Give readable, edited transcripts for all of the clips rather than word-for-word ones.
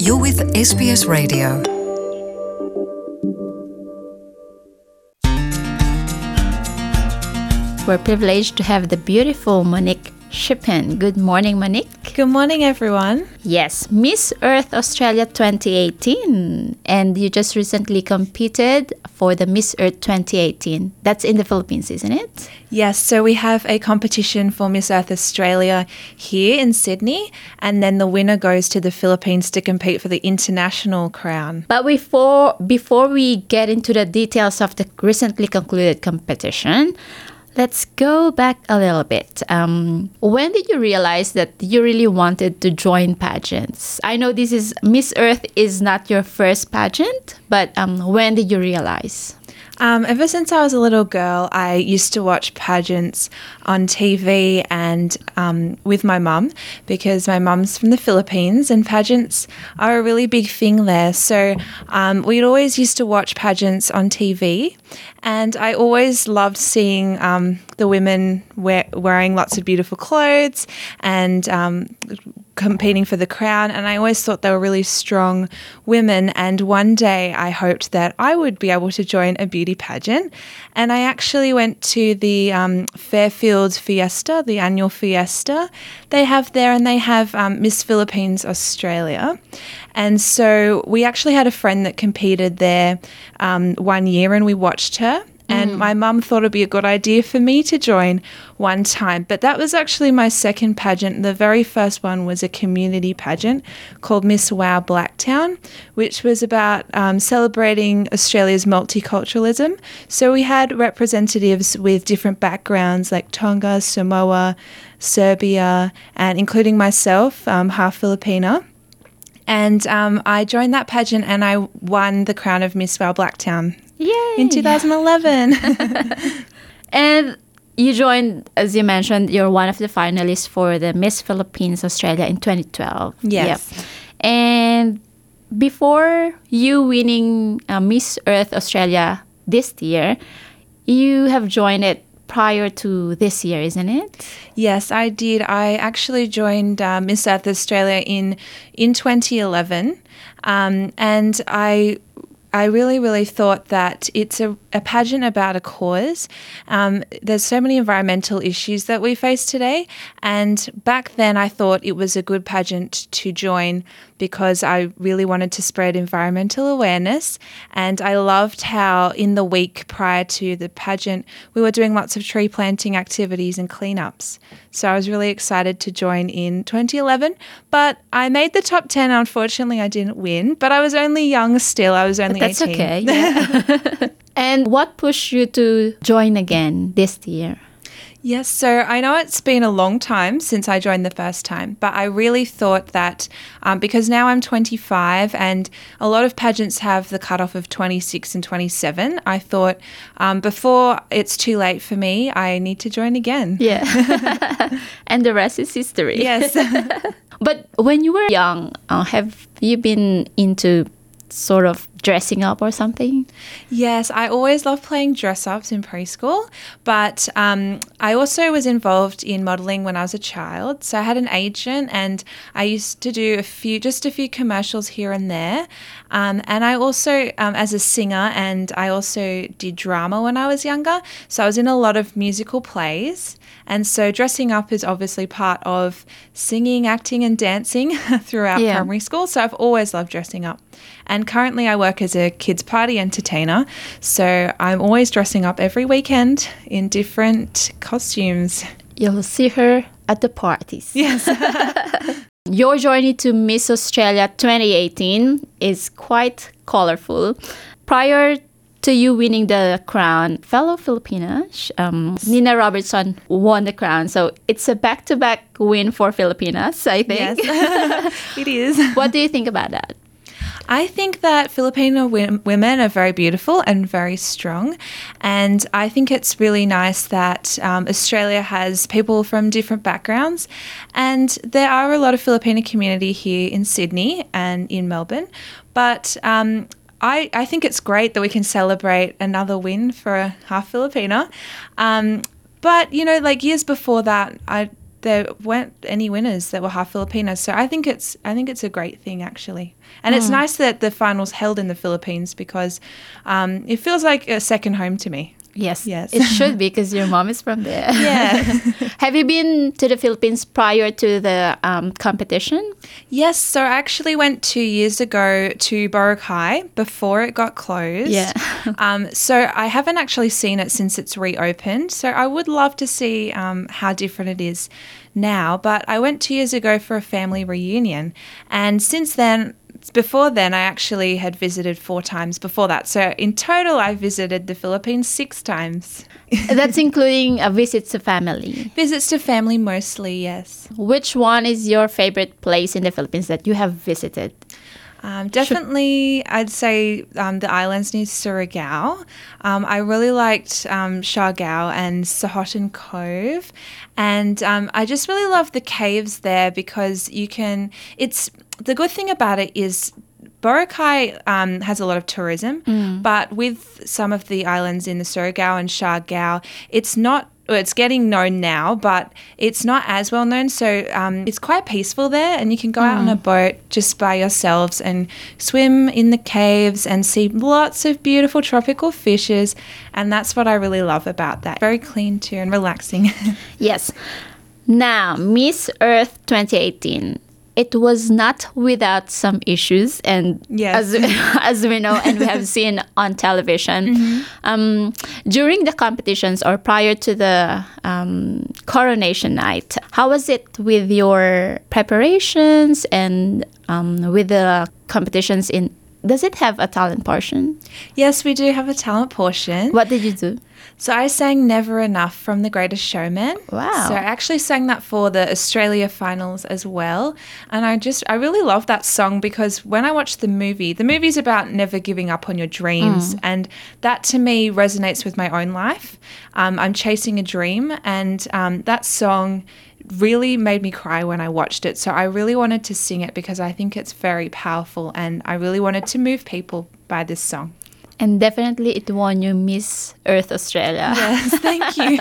You're with SBS Radio. We're privileged to have the beautiful Monique Shippen. Good morning, Monique. Good morning, everyone. Yes, Miss Earth Australia 2018. And you just recently competed for the Miss Earth 2018. That's in the Philippines, isn't it? Yes, so we have a competition for Miss Earth Australia here in Sydney, and then the winner goes to the Philippines to compete for the international crown. But before we get into the details of the recently concluded competition, let's go back a little bit. When did you realize that you really wanted to join pageants? I know Miss Earth is not your first pageant, but when did you realize? Ever since I was a little girl, I used to watch pageants on TV and with my mum, because my mum's from the Philippines and pageants are a really big thing there. So we'd always used to watch pageants on TV, and I always loved seeing the women wearing lots of beautiful clothes and competing for the crown, and I always thought they were really strong women. And one day I hoped that I would be able to join a beauty pageant, and I actually went to the Fairfield Fiesta, the annual fiesta they have there, and they have Miss Philippines Australia. And so we actually had a friend that competed there 1 year, and we watched her. And my mum thought it'd be a good idea for me to join one time. But that was actually my second pageant. The very first one was a community pageant called Miss Wow Blacktown, which was about celebrating Australia's multiculturalism. So we had representatives with different backgrounds like Tonga, Samoa, Serbia, and including myself, half Filipina. And I joined that pageant and I won the crown of Miss Wow Blacktown. Yay! In 2011. And you joined, as you mentioned, you're one of the finalists for the Miss Philippines Australia in 2012. Yes. Yep. And before you winning Miss Earth Australia this year, you have joined it prior to this year, isn't it? Yes, I did. I actually joined Miss Earth Australia in 2011, and I really, really thought that it's a pageant about a cause. There's so many environmental issues that we face today. And back then I thought it was a good pageant to join because I really wanted to spread environmental awareness. And I loved how in the week prior to the pageant, we were doing lots of tree planting activities and cleanups. So I was really excited to join in 2011. But I made the top 10. Unfortunately, I didn't win. But I was only young still. I was only 18. That's okay. Yeah. And what pushed you to join again this year? Yes, so I know it's been a long time since I joined the first time, but I really thought that because now I'm 25 and a lot of pageants have the cutoff of 26 and 27, I thought before it's too late for me, I need to join again. Yeah. And the rest is history. Yes. But when you were young, have you been into sort of dressing up or something? Yes, I always loved playing dress-ups in preschool, but I also was involved in modelling when I was a child. So I had an agent and I used to do a few commercials here and there. And I also, as a singer, and I also did drama when I was younger. So I was in a lot of musical plays. And so dressing up is obviously part of singing, acting and dancing throughout primary school. So I've always loved dressing up. And currently I work as a kids party entertainer. So I'm always dressing up every weekend in different costumes. You'll see her at the parties. Yes. Your journey to Miss Australia 2018 is quite colorful. Prior to you winning the crown, fellow Filipina, Nina Robertson won the crown. So it's a back-to-back win for Filipinas, I think. Yes, it is. What do you think about that? I think that Filipino women are very beautiful and very strong, and I think it's really nice that Australia has people from different backgrounds, and there are a lot of Filipino community here in Sydney and in Melbourne, but I think it's great that we can celebrate another win for a half Filipina. But, you know, like years before that, there weren't any winners that were half Filipino. So I think it's a great thing, actually. And it's nice that the finals held in the Philippines because it feels like a second home to me. Yes, Yes. it should be because your mom is from there. Yeah. Have you been to the Philippines prior to the competition? Yes, so I actually went 2 years ago to Boracay before it got closed. Yeah. So I haven't actually seen it since it's reopened. So I would love to see how different it is now. But I went 2 years ago for a family reunion. And since then, before then, I actually had visited 4 times before that. So in total, I visited the Philippines 6 times. That's including a visit to family. Visits to family mostly, yes. Which one is your favorite place in the Philippines that you have visited? Definitely, I'd say the islands near Surigao. I really liked Siargao and Sahotan Cove. And I just really love the caves there because the good thing about it is Boracay has a lot of tourism, but with some of the islands in the Surigao and Siargao, it's getting known now, but it's not as well known. So it's quite peaceful there, and you can go out on a boat just by yourselves and swim in the caves and see lots of beautiful tropical fishes. And that's what I really love about that. Very clean too and relaxing. Yes. Now, Miss Earth 2018. It was not without some issues, and Yes. as we know and we have seen on television, during the competitions or prior to the coronation night, how was it with your preparations and with the competitions does it have a talent portion? Yes, we do have a talent portion. What did you do? So I sang Never Enough from The Greatest Showman. Wow. So I actually sang that for the Australia finals as well. And I really love that song because when I watched the movie's about never giving up on your dreams. And that to me resonates with my own life. I'm chasing a dream, and that song really made me cry when I watched it. So I really wanted to sing it because I think it's very powerful, and I really wanted to move people by this song. And definitely it won you Miss Earth Australia. Yes, thank you.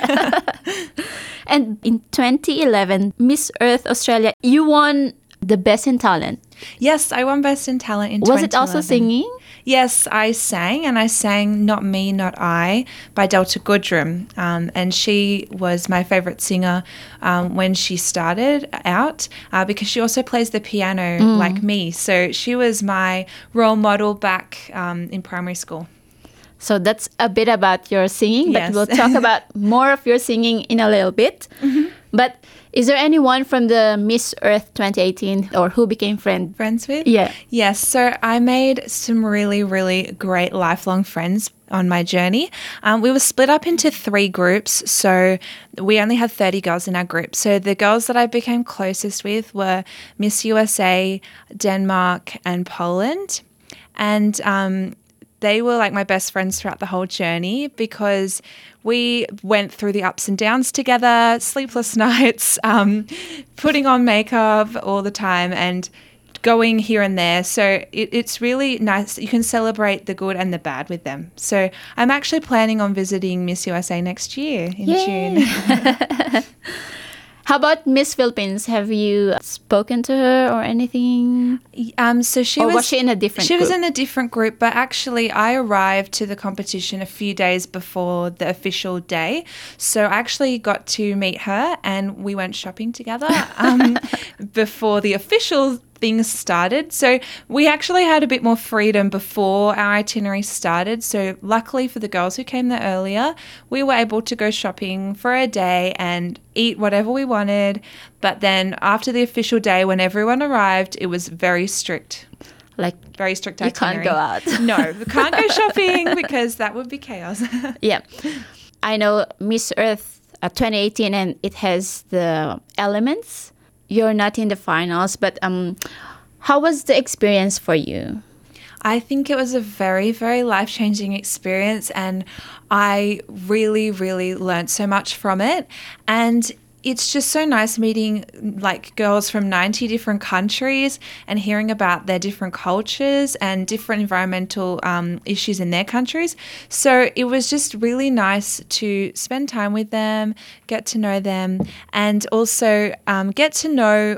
And in 2011, Miss Earth Australia, you won the Best in Talent. Yes, I won Best in Talent in 2011. Was it also singing? Yes, I sang, and I sang Not Me, Not I by Delta Goodrem. And she was my favourite singer when she started out because she also plays the piano like me. So she was my role model back in primary school. So that's a bit about your singing, but Yes. we'll talk about more of your singing in a little bit. But is there anyone from the Miss Earth 2018 or who became friends? Friends with? Yeah. Yes, so I made some really, really great lifelong friends on my journey. We were split up into 3 groups, so we only had 30 girls in our group. So the girls that I became closest with were Miss USA, Denmark, and Poland. And they were like my best friends throughout the whole journey because we went through the ups and downs together, sleepless nights, putting on makeup all the time and going here and there. So it's really nice. You can celebrate the good and the bad with them. So I'm actually planning on visiting Miss USA next year in June. How about Miss Philippines? Have you spoken to her or anything? So she Or was she in a different She was group? in a different group, but actually I arrived to the competition a few days before the official day. So I actually got to meet her and we went shopping together before the official things started. So we actually had a bit more freedom before our itinerary started. So luckily for the girls who came there earlier, we were able to go shopping for a day and eat whatever we wanted. But then after the official day, when everyone arrived, it was very strict. Like, Very strict you itinerary. can't go out. No, we can't go shopping because that would be chaos. Yeah. I know Miss Earth 2018 and it has the elements. You're not in the finals, but how was the experience for you? I think it was a very, very life-changing experience, and I really, really learned so much from it. And it's just so nice meeting like girls from 90 different countries and hearing about their different cultures and different environmental issues in their countries. So it was just really nice to spend time with them, get to know them, and also get to know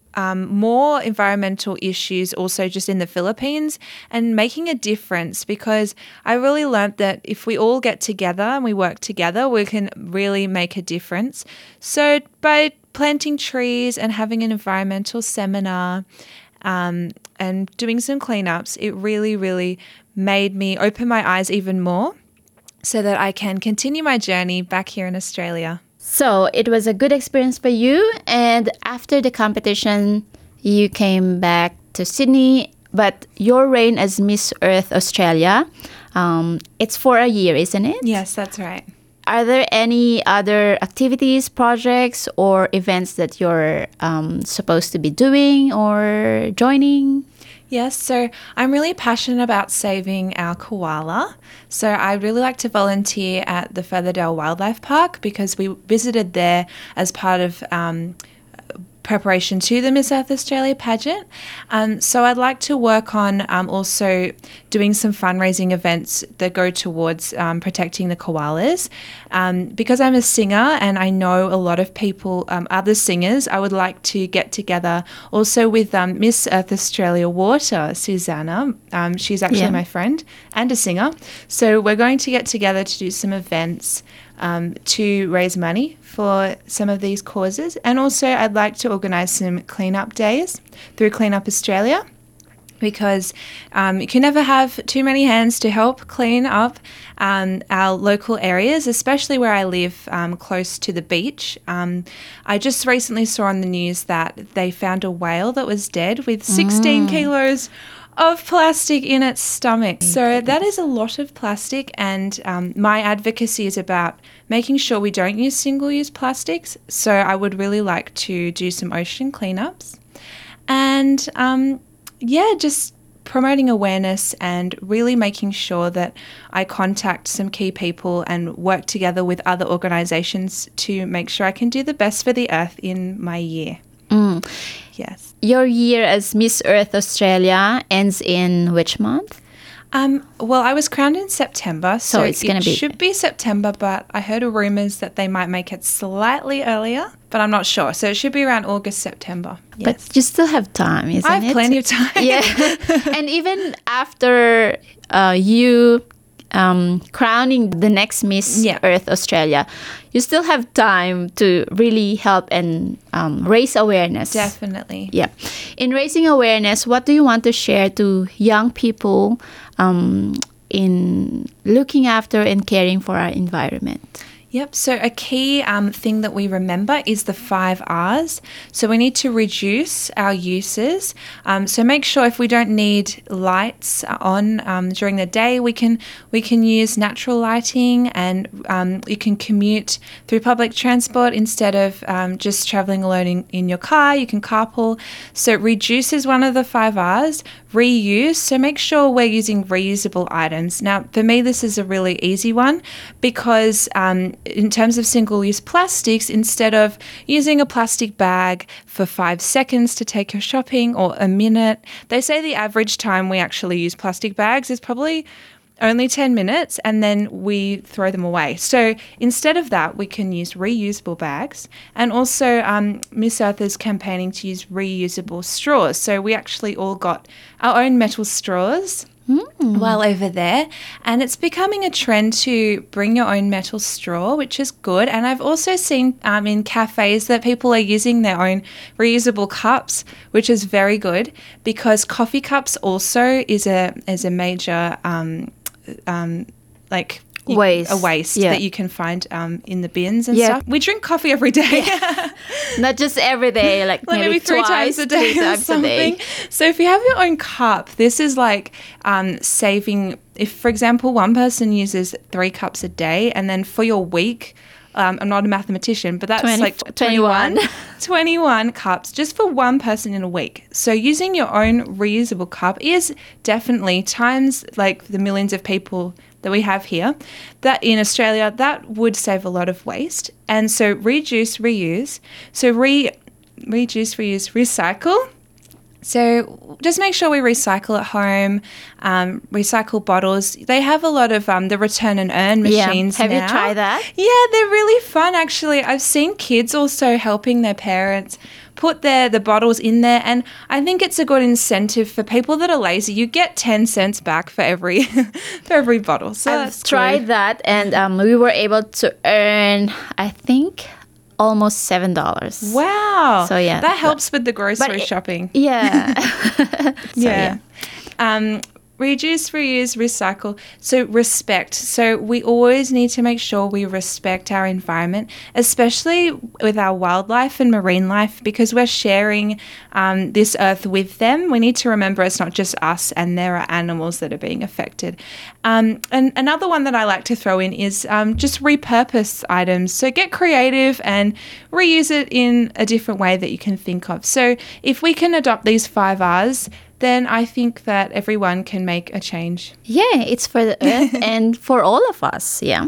more environmental issues also just in the Philippines and making a difference, because I really learned that if we all get together and we work together, we can really make a difference. So by planting trees and having an environmental seminar and doing some cleanups, it really, really made me open my eyes even more so that I can continue my journey back here in Australia. So it was a good experience for you. And after the competition, you came back to Sydney. But your reign as Miss Earth Australia, it's for a year, isn't it? Yes, that's right. Are there any other activities, projects, or events that you're supposed to be doing or joining? Yes, so I'm really passionate about saving our koala. So I really like to volunteer at the Featherdale Wildlife Park because we visited there as part of preparation to the Miss Earth Australia pageant. So I'd like to work on also doing some fundraising events that go towards protecting the koalas. Because I'm a singer and I know a lot of people, other singers, I would like to get together also with Miss Earth Australia Water, Susanna. She's actually my friend and a singer. So we're going to get together to do some events to raise money for some of these causes. And also I'd like to organise some cleanup days through Clean Up Australia, because you can never have too many hands to help clean up our local areas, especially where I live close to the beach. I just recently saw on the news that they found a whale that was dead with 16 kilos of plastic in its stomach. So that is a lot of plastic, and my advocacy is about making sure we don't use single-use plastics. So I would really like to do some ocean cleanups and just promoting awareness and really making sure that I contact some key people and work together with other organisations to make sure I can do the best for the earth in my year. Yes. Your year as Miss Earth Australia ends in which month? Well, I was crowned in September, so it's going to be... should be September, but I heard rumours that they might make it slightly earlier, but I'm not sure. So it should be around August, September. Yes. But you still have time, isn't it? I have plenty of time. Yeah. And even after you crowning the next Miss Earth Australia, you still have time to really help and raise awareness. Definitely. Yeah. In raising awareness, what do you want to share to young people in looking after and caring for our environment? Yep. So a key thing that we remember is the 5 R's. So we need to reduce our uses. So make sure if we don't need lights on during the day, we can use natural lighting, and you can commute through public transport instead of just traveling alone in your car. You can carpool. So reduce is one of the 5 R's. Reuse. So make sure we're using reusable items. Now, for me, this is a really easy one because in terms of single-use plastics, instead of using a plastic bag for 5 seconds to take your shopping or a minute, they say the average time we actually use plastic bags is probably only 10 minutes, and then we throw them away. So instead of that, we can use reusable bags. And also Miss Earth is campaigning to use reusable straws. So we actually all got our own metal straws while over there, and it's becoming a trend to bring your own metal straw, which is good. And I've also seen in cafes that people are using their own reusable cups, which is very good, because coffee cups also is a major waste that you can find in the bins and stuff. We drink coffee every day. Not just every day, like maybe 3 times a day or something. So if you have your own cup, this is like saving. If, for example, one person uses 3 cups a day, and then for your week I'm not a mathematician, but that's 21. 21 cups just for one person in a week. So using your own reusable cup is definitely times like the millions of people that we have here, that in Australia, that would save a lot of waste. And so reduce, reuse. So reduce, reuse, recycle. So just make sure we recycle at home, recycle bottles. They have a lot of the return and earn machines Have now. you tried that? Yeah, they're really fun actually. I've seen kids also helping their parents put the bottles in there, and I think it's a good incentive for people that are lazy. You get 10 cents back for every for every bottle. So I've that's tried good. that, and we were able to earn, I think, almost $7. Wow. So, yeah. That helps with the grocery it- shopping. Yeah. Yeah. Reduce, reuse, recycle. So respect. So we always need to make sure we respect our environment, especially with our wildlife and marine life, because we're sharing this earth with them. We need to remember it's not just us, and there are animals that are being affected. And another one that I like to throw in is just repurpose items. So get creative and reuse it in a different way that you can think of. So if we can adopt these 5 R's, then I think that everyone can make a change. Yeah, it's for the earth and for all of us. Yeah.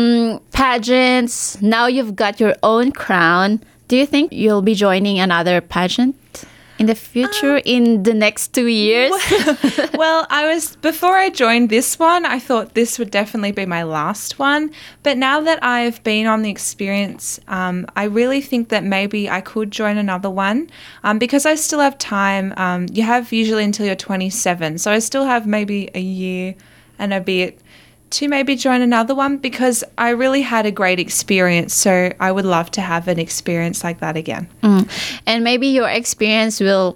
Pageants. Now you've got your own crown. Do you think you'll be joining another pageant in the future, in the next 2 years? Well, before I joined this one, I thought this would definitely be my last one. But now that I've been on the experience, I really think that maybe I could join another one because I still have time. You have usually until you're 27. So I still have maybe a year and a bit to maybe join another one because I really had a great experience. So I would love to have an experience like that again. And maybe your experience will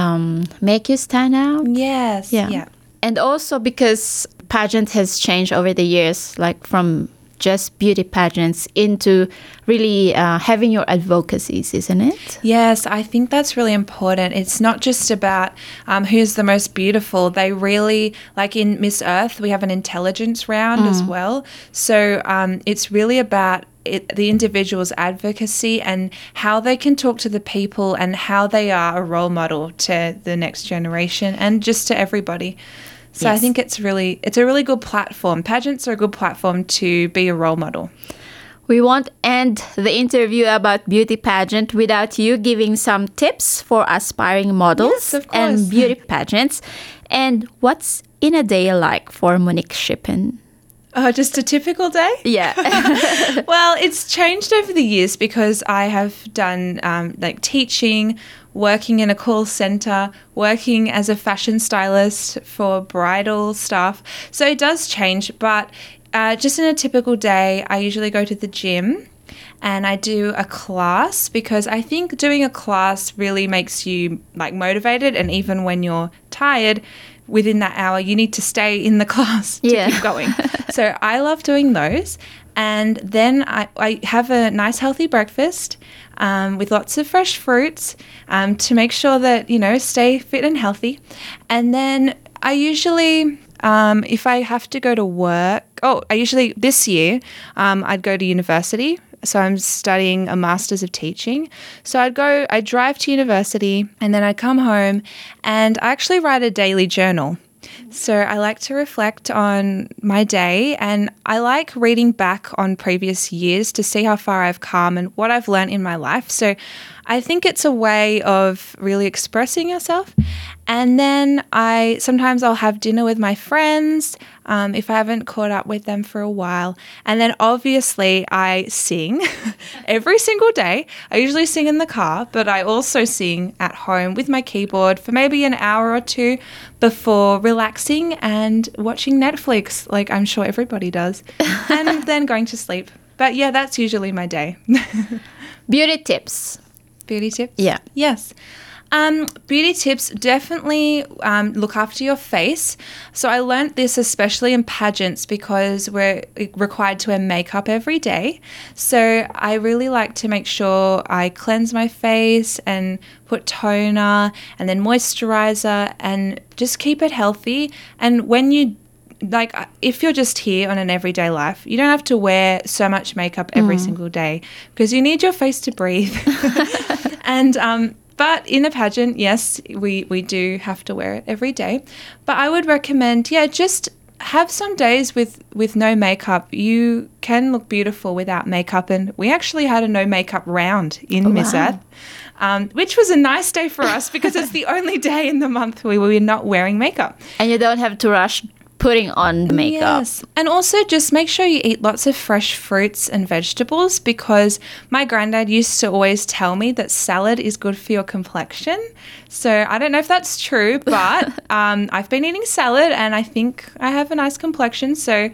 make you stand out. Yes. Yeah. And also because pageant has changed over the years, like from just beauty pageants into really having your advocacies, isn't it? Yes, I think that's really important. It's not just about who's the most beautiful. They really, like in Miss Earth, we have an intelligence round as well. So it's really about the individual's advocacy and how they can talk to the people and how they are a role model to the next generation and just to everybody. So I think it's a really good platform. Pageants are a good platform to be a role model. We won't end the interview about beauty pageant without you giving some tips for aspiring models Yes, of course. and beauty pageants. And what's in a day like for Monique Shippen? Just a typical day? Yeah. Well, it's changed over the years because I have done like teaching, working in a call center, working as a fashion stylist for bridal stuff. So it does change, but just in a typical day, I usually go to the gym and I do a class because I think doing a class really makes you like motivated, and even when you're tired, within that hour, you need to stay in the class to keep going. So I love doing those. And then I have a nice healthy breakfast with lots of fresh fruits to make sure that, stay fit and healthy. And then I usually, if I have to go to work, this year, I'd go to university. So I'm studying a Master's of Teaching. So I'd drive to university and then I'd come home and I actually write a daily journal. So I like to reflect on my day, and I like reading back on previous years to see how far I've come and what I've learned in my life. So I think it's a way of really expressing yourself. And then sometimes I'll have dinner with my friends if I haven't caught up with them for a while. And then obviously I sing every single day. I usually sing in the car, but I also sing at home with my keyboard for maybe an hour or two before relaxing and watching Netflix, like I'm sure everybody does, and then going to sleep. But yeah, that's usually my day. Beauty tips. Beauty tips? Yeah. Yes. Beauty tips, definitely look after your face. So I learned this especially in pageants because we're required to wear makeup every day. So I really like to make sure I cleanse my face and put toner and then moisturizer and just keep it healthy. And when you like if you're just here on an everyday life, you don't have to wear so much makeup every single day because you need your face to breathe. And but in a pageant, yes, we do have to wear it every day. But I would recommend, just have some days with no makeup. You can look beautiful without makeup. And we actually had a no makeup round in Miss Earth, which was a nice day for us because it's the only day in the month we were not wearing makeup. And you don't have to rush putting on makeup. Yes. And also just make sure you eat lots of fresh fruits and vegetables because my granddad used to always tell me that salad is good for your complexion. So I don't know if that's true, but I've been eating salad and I think I have a nice complexion. So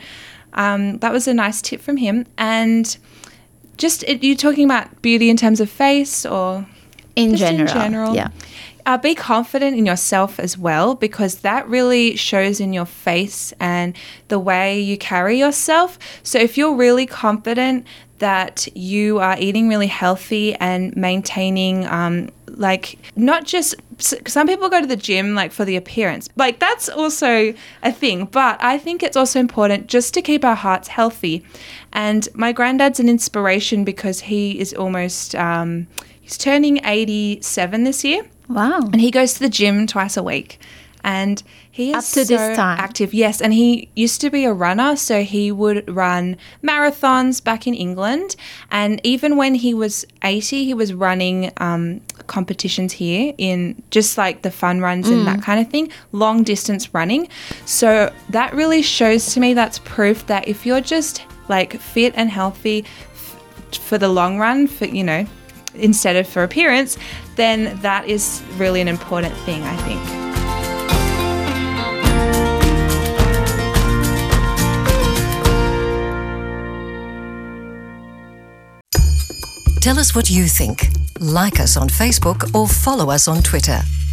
that was a nice tip from him. And just you're talking about beauty in terms of face or in just general. Yeah. Be confident in yourself as well because that really shows in your face and the way you carry yourself. So if you're really confident that you are eating really healthy and maintaining like not just some people go to the gym like for the appearance, like that's also a thing, but I think it's also important just to keep our hearts healthy. And my granddad's an inspiration because he is almost he's turning 87 this year. Wow. And he goes to the gym twice a week. And he is up to this time active. Yes, and he used to be a runner, so he would run marathons back in England. And even when he was 80, he was running competitions here in just like the fun runs and that kind of thing, long distance running. So that really shows to me that's proof that if you're just like fit and healthy for the long run, for instead of for appearance, then that is really an important thing, I think. Tell us what you think. Like us on Facebook or follow us on Twitter.